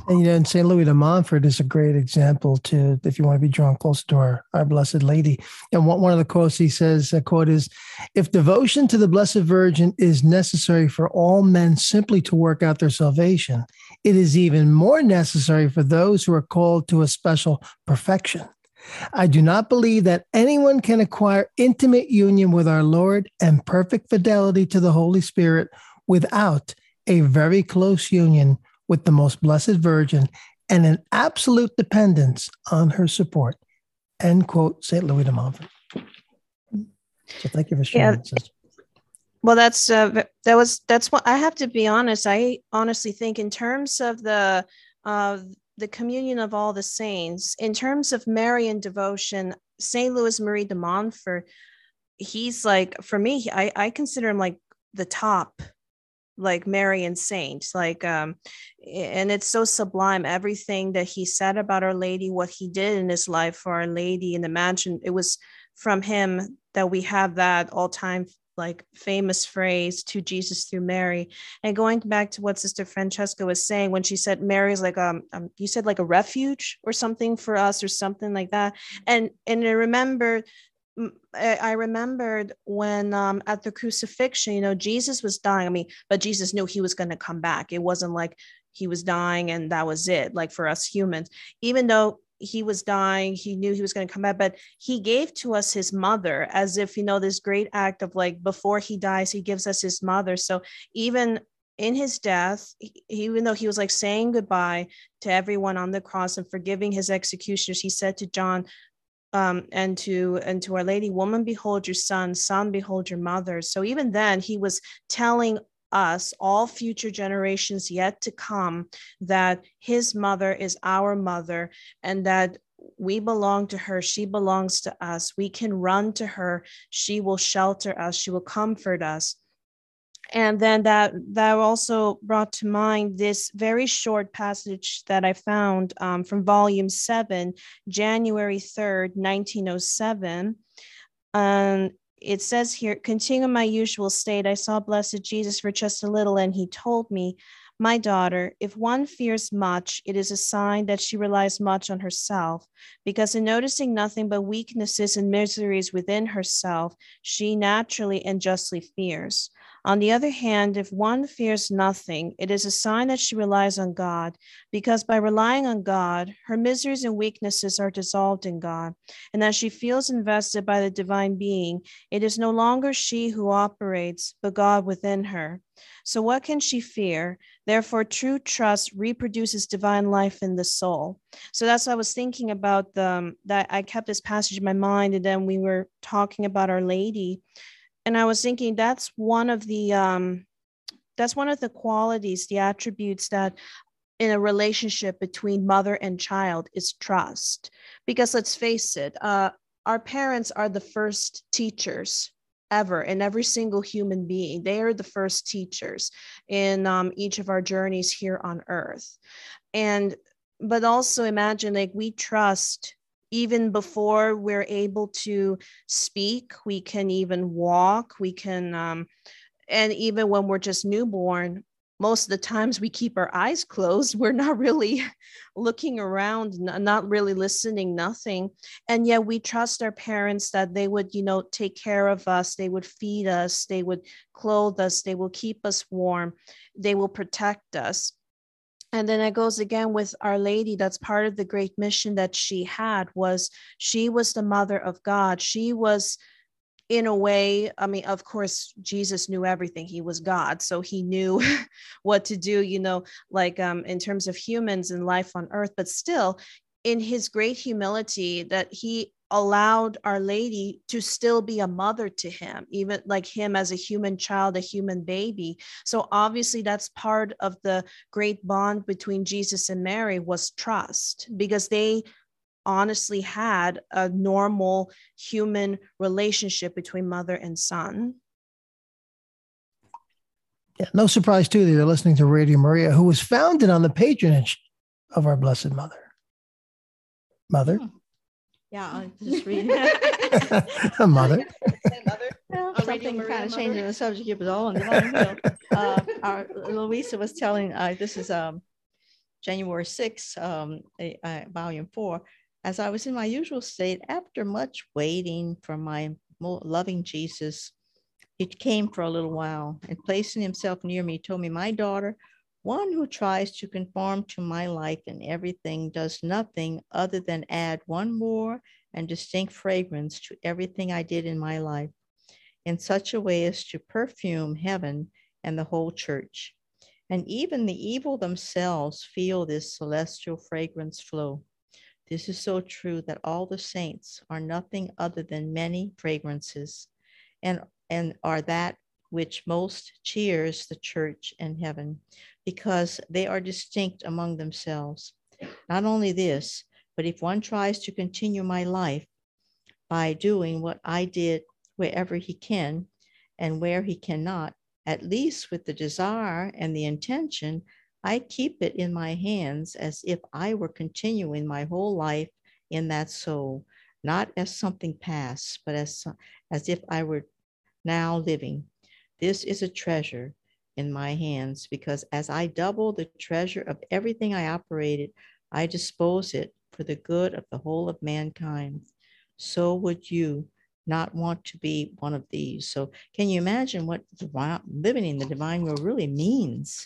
And, you know, and Saint Louis de Montfort is a great example to, if you want to be drawn close to our, our Blessed Lady. And one, one of the quotes he says, a quote is, if devotion to the Blessed Virgin is necessary for all men simply to work out their salvation, it is even more necessary for those who are called to a special perfection. I do not believe that anyone can acquire intimate union with our Lord and perfect fidelity to the Holy Spirit without a very close union with the most blessed Virgin and an absolute dependence on her support. End quote, Saint Louis de Montfort. So thank you for sharing Yeah. that, sister. Well, that's uh, that was that's what I have to be honest. I honestly think in terms of the uh, the communion of all the saints, in terms of Marian devotion, Saint Louis Marie de Montfort, he's like, for me, I, I consider him like the top, like Marian saint, like, um, and it's so sublime, everything that he said about Our Lady, what he did in his life for Our Lady, and imagine it was from him that we have that all-time like famous phrase, to Jesus through Mary. And going back to what Sister Francesca was saying, when she said Mary's like, um, um you said like a refuge or something for us or something like that. And, and I remember I remembered when um, at the crucifixion, you know, Jesus was dying. I mean, but Jesus knew he was going to come back. It wasn't like he was dying and that was it. Like for us humans, even though he was dying, he knew he was going to come back, but he gave to us his mother as if, you know, this great act of like, before he dies, he gives us his mother. So even in his death, he, even though he was like saying goodbye to everyone on the cross and forgiving his executioners, he said to John, Um, and to and to Our Lady, woman, behold your son, son, behold your mother. So even then, he was telling us, all future generations yet to come, that his mother is our mother and that we belong to her. She belongs to us. We can run to her. She will shelter us. She will comfort us. And then that that also brought to mind this very short passage that I found um, from volume seven, January third, nineteen oh seven. Um, it says here, continue my usual state. I saw blessed Jesus for just a little, and he told me, my daughter, if one fears much, it is a sign that she relies much on herself, because in noticing nothing but weaknesses and miseries within herself, she naturally and justly fears. On the other hand, if one fears nothing, it is a sign that she relies on God, because by relying on God, her miseries and weaknesses are dissolved in God, and as she feels invested by the divine being, it is no longer she who operates, but God within her. So what can she fear? Therefore, true trust reproduces divine life in the soul. So that's what I was thinking about, the, um, that I kept this passage in my mind, and then we were talking about Our Lady. And I was thinking that's one of the um, that's one of the qualities, the attributes that in a relationship between mother and child is trust. Because let's face it, uh, our parents are the first teachers ever in every single human being. They are the first teachers in um, each of our journeys here on earth. And but also imagine, like, we trust even before we're able to speak, we can even walk, we can, um, and even when we're just newborn, most of the times we keep our eyes closed. We're not really looking around, not really listening, nothing. And yet we trust our parents that they would, you know, take care of us. They would feed us. They would clothe us. They will keep us warm. They will protect us. And then it goes again with Our Lady. That's part of the great mission that she had, was she was the mother of God. She was, in a way, I mean, of course, Jesus knew everything. He was God. So he knew what to do, you know, like um, in terms of humans and life on earth, but still in his great humility that he allowed Our Lady to still be a mother to him, even like him as a human child, a human baby. So obviously that's part of the great bond between Jesus and Mary, was trust, because they honestly had a normal human relationship between mother and son. Yeah, no surprise too that you're listening to Radio Maria, who was founded on the patronage of our Blessed Mother. Mother? Hmm. Yeah, I just read. A mother. Well, something kind of changing the subject of it all. And uh, our Louisa was telling, uh, this is um, January sixth, um, a, a, volume four, as I was in my usual state, after much waiting for my loving Jesus, he came for a little while, and placing himself near me, told me, my daughter, one who tries to conform to my life in everything does nothing other than add one more and distinct fragrance to everything I did in my life, in such a way as to perfume heaven and the whole church. And even the evil themselves feel this celestial fragrance flow. This is so true that all the saints are nothing other than many fragrances, and, and are that which most cheers the church and heaven, because they are distinct among themselves. Not only this, but if one tries to continue my life by doing what I did wherever he can and where he cannot, at least with the desire and the intention, I keep it in my hands as if I were continuing my whole life in that soul, not as something past, but as, as if I were now living. This is a treasure in my hands, because as I double the treasure of everything I operated, I dispose it for the good of the whole of mankind. So would you not want to be one of these? So can you imagine what divine, living in the divine will really means?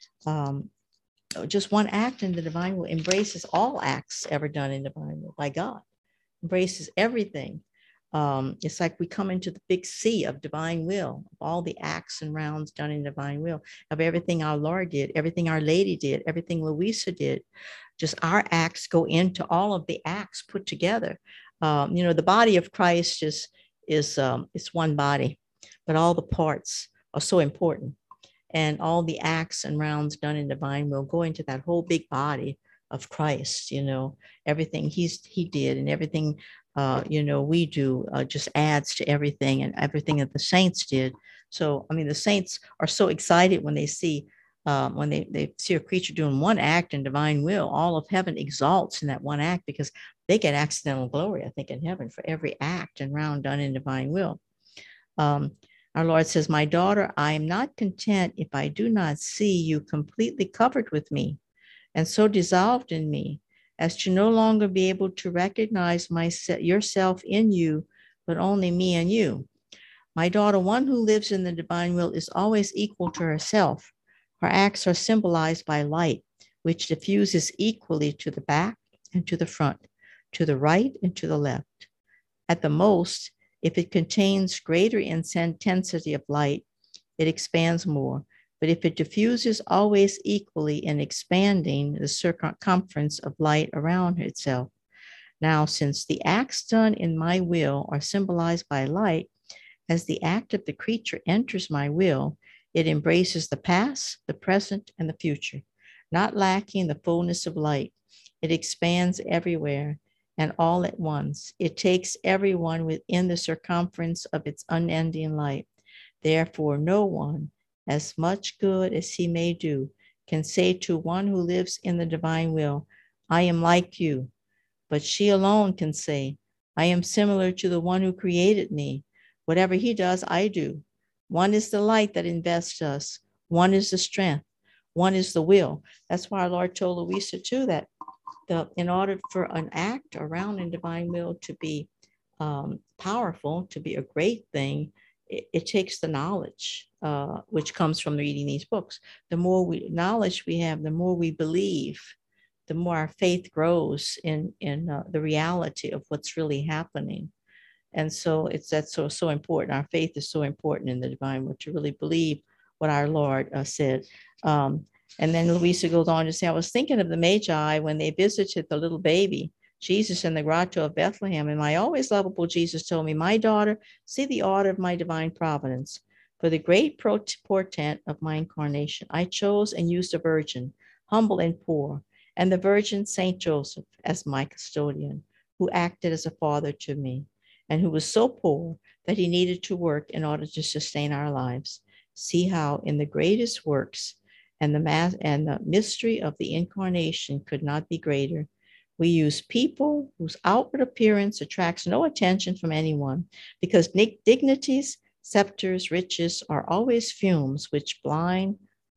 Um, just one act in the divine will embraces all acts ever done in divine will by God, embraces everything. Um, it's like we come into the big sea of divine will, of all the acts and rounds done in divine will, of everything our Lord did, everything Our Lady did, everything Louisa did. Just our acts go into all of the acts put together. Um, you know, the body of Christ is, is um, it's one body, but all the parts are so important. And all the acts and rounds done in divine will go into that whole big body of Christ. You know, everything he's he did and everything, uh, you know, we do uh, just adds to everything, and everything that the saints did. So, I mean, the saints are so excited when they see, um, when they, they see a creature doing one act in divine will. All of heaven exalts in that one act, because they get accidental glory, I think, in heaven for every act and round done in divine will. Um, Our Lord says, my daughter, I am not content if I do not see you completely covered with me and so dissolved in me as to no longer be able to recognize my, yourself in you, but only me and you. My daughter, one who lives in the divine will is always equal to herself. Her acts are symbolized by light, which diffuses equally to the back and to the front, to the right and to the left. At the most, if it contains greater intensity of light, it expands more. But if it diffuses always equally in expanding the circumference of light around itself. Now, since the acts done in my will are symbolized by light, as the act of the creature enters my will, it embraces the past, the present, and the future, not lacking the fullness of light. It expands everywhere and all at once. It takes everyone within the circumference of its unending light. Therefore, no one, as much good as he may do, can say to one who lives in the divine will, I am like you. But she alone can say, I am similar to the one who created me. Whatever he does, I do. One is the light that invests us. One is the strength. One is the will. That's why our Lord told Louisa too, that the, in order for an act around in divine will to be um, powerful, to be a great thing, it, it takes the knowledge, uh, which comes from reading these books. The more we knowledge we have, the more we believe, the more our faith grows in, in uh, the reality of what's really happening. And so it's that's so, so important. Our faith is so important in the divine will, to really believe what our Lord uh, said. Um, and then Louisa goes on to say, I was thinking of the Magi when they visited the little baby, Jesus, in the grotto of Bethlehem. And my always lovable Jesus told me, my daughter, see the order of my divine providence. For the great portent of my incarnation, I chose and used a virgin, humble and poor, and the virgin Saint Joseph as my custodian, who acted as a father to me, and who was so poor that he needed to work in order to sustain our lives. See how in the greatest works and the mass and the mystery of the incarnation could not be greater. We use people whose outward appearance attracts no attention from anyone, because dignities, scepters, riches are always fumes which blind,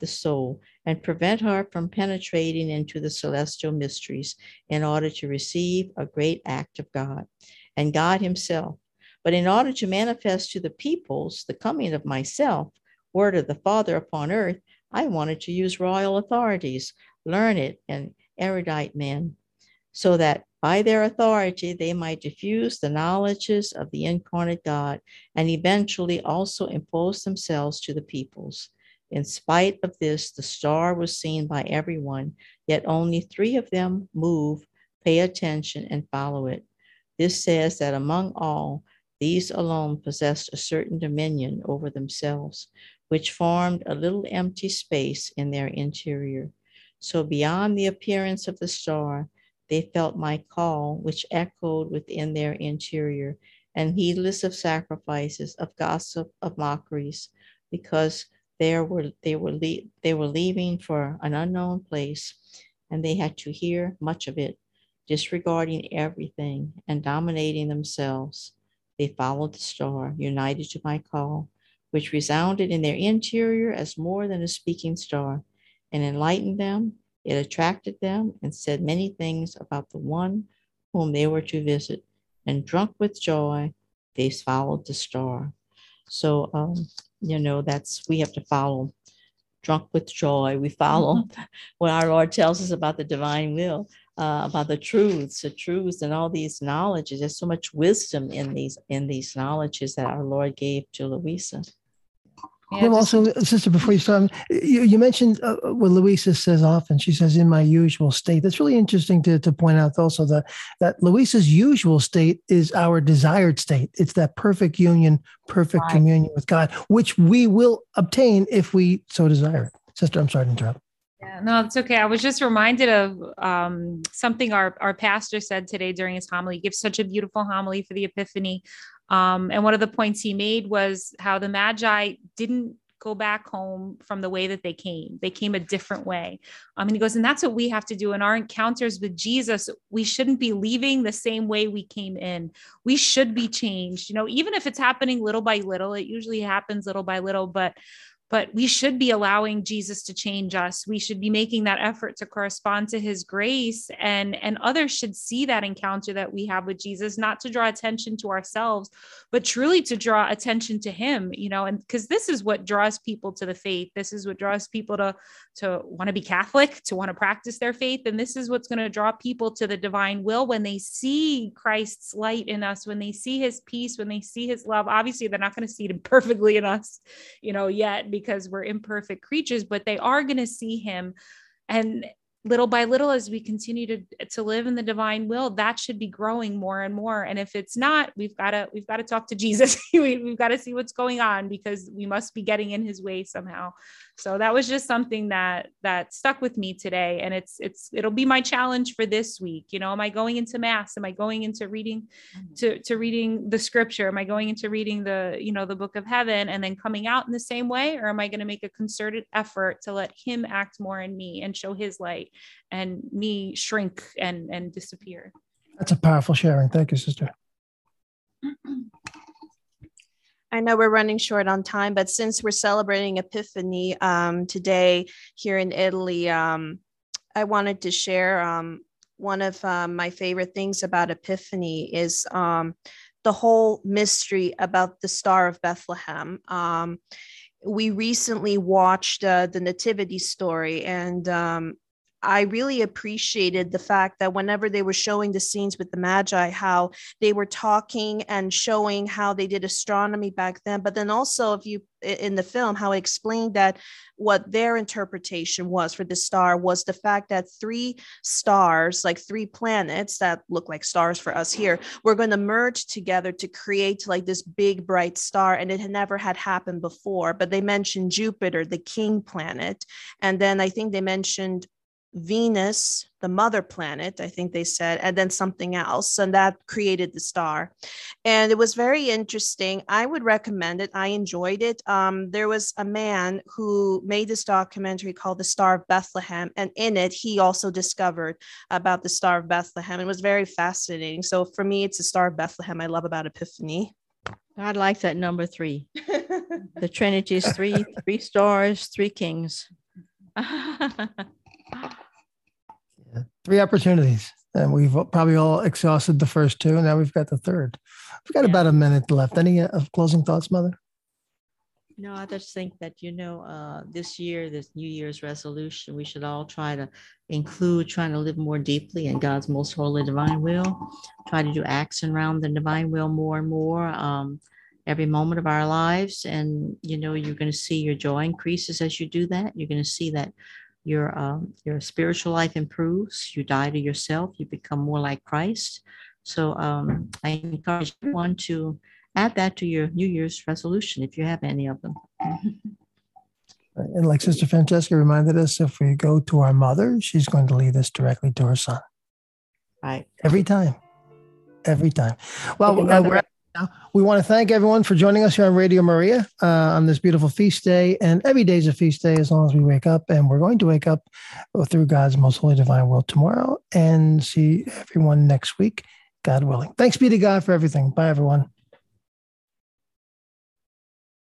the soul and prevent her from penetrating into the celestial mysteries in order to receive a great act of God and God himself. But in order to manifest to the peoples the coming of myself, word of the Father upon earth, I wanted to use royal authorities, learned and erudite men, so that by their authority they might diffuse the knowledges of the incarnate God and eventually also impose themselves to the peoples. In spite of this, the star was seen by everyone, yet only three of them move, pay attention, and follow it. This says that among all, these alone possessed a certain dominion over themselves, which formed a little empty space in their interior. So beyond the appearance of the star, they felt my call, which echoed within their interior, and heedless of sacrifices, of gossip, of mockeries, because there were they were le- they were leaving for an unknown place, and they had to hear much of it, disregarding everything and dominating themselves. They followed the star, united to my call, which resounded in their interior as more than a speaking star, and enlightened them. It attracted them and said many things about the one whom they were to visit. And drunk with joy, they followed the star. So, um, you know, that's, we have to follow. Drunk with joy, we follow what our Lord tells us about the divine will, uh, about the truths, the truths and all these knowledges. There's so much wisdom in these, in these knowledges that our Lord gave to Louisa. Yeah, Well, just- also, sister, before you start, you, you mentioned uh, what Louisa says often. She says, "In my usual state." That's really interesting to, to point out also that, that Louisa's usual state is our desired state. It's that perfect union, perfect Right. communion with God, which we will obtain if we so desire it. Sister, I'm sorry to interrupt. Yeah, no, it's okay. I was just reminded of um, something our, our pastor said today during his homily. He gives such a beautiful homily for the Epiphany. Um, and one of the points he made was how the Magi didn't go back home from the way that they came. They came a different way. Um, and he goes, and that's what we have to do in our encounters with Jesus. We shouldn't be leaving the same way we came in. We should be changed, you know, even if it's happening little by little. It usually happens little by little, but But we should be allowing Jesus to change us. We should be making that effort to correspond to his grace, and, and others should see that encounter that we have with Jesus, not to draw attention to ourselves, but truly to draw attention to him, you know, and because this is what draws people to the faith. This is what draws people to, to want to be Catholic, to want to practice their faith. And this is what's going to draw people to the divine will when they see Christ's light in us, when they see his peace, when they see his love. Obviously, they're not going to see it perfectly in us, you know, yet, because we're imperfect creatures, but they are going to see him. And little by little, as we continue to, to live in the divine will, that should be growing more and more. And if it's not, we've got to, we've got to talk to Jesus. we, we've got to see what's going on, because we must be getting in his way somehow. So that was just something that, that stuck with me today. And it's, it's, it'll be my challenge for this week. You know, am I going into mass? Am I going into reading, to, to reading the scripture? Am I going into reading the, you know, the book of heaven and then coming out in the same way? Or am I going to make a concerted effort to let him act more in me and show his light, and me shrink and, and disappear? That's a powerful sharing. Thank you, sister. I know we're running short on time, but since we're celebrating Epiphany um, today here in Italy, um, I wanted to share um, one of um, my favorite things about Epiphany is um, the whole mystery about the Star of Bethlehem. Um, we recently watched uh, the Nativity story, and um, I really appreciated the fact that whenever they were showing the scenes with the Magi, how they were talking and showing how they did astronomy back then. But then also, if you in the film, how it explained that what their interpretation was for the star was the fact that three stars, like three planets that look like stars for us here, were going to merge together to create like this big bright star. And it had never had happened before. But they mentioned Jupiter, the king planet. And then I think they mentioned Venus, the mother planet, I think they said, and then something else, and that created the star. And it was very interesting. I would recommend it. I enjoyed it. Um, there was a man who made this documentary called The Star of Bethlehem, and in it, he also discovered about the Star of Bethlehem. It was very fascinating. So for me, it's the Star of Bethlehem I love about Epiphany. I like that number three. The Trinity is three, three stars, three kings. Yeah. Three opportunities. And we've probably all exhausted the first two. And now we've got the third. We've got Yeah. about a minute left. Any uh, closing thoughts, Mother? No, I just think that, you know, uh, this year, this New Year's resolution, we should all try to include trying to live more deeply in God's most holy divine will, try to do acts around the divine will more and more um, every moment of our lives. And, you know, you're going to see your joy increases as you do that. You're going to see that your um, your spiritual life improves. You die to yourself. You become more like Christ. So um, I encourage everyone to add that to your New Year's resolution if you have any of them. And like Sister Francesca reminded us, if we go to our mother, she's going to lead us directly to her son. Right. Every time. Every time. Well, Take uh, another- we're at now. We want to thank everyone for joining us here on Radio Maria uh, on this beautiful feast day. And every day is a feast day as long as we wake up. And we're going to wake up through God's most holy divine will tomorrow and see everyone next week, God willing. Thanks be to God for everything. Bye, everyone.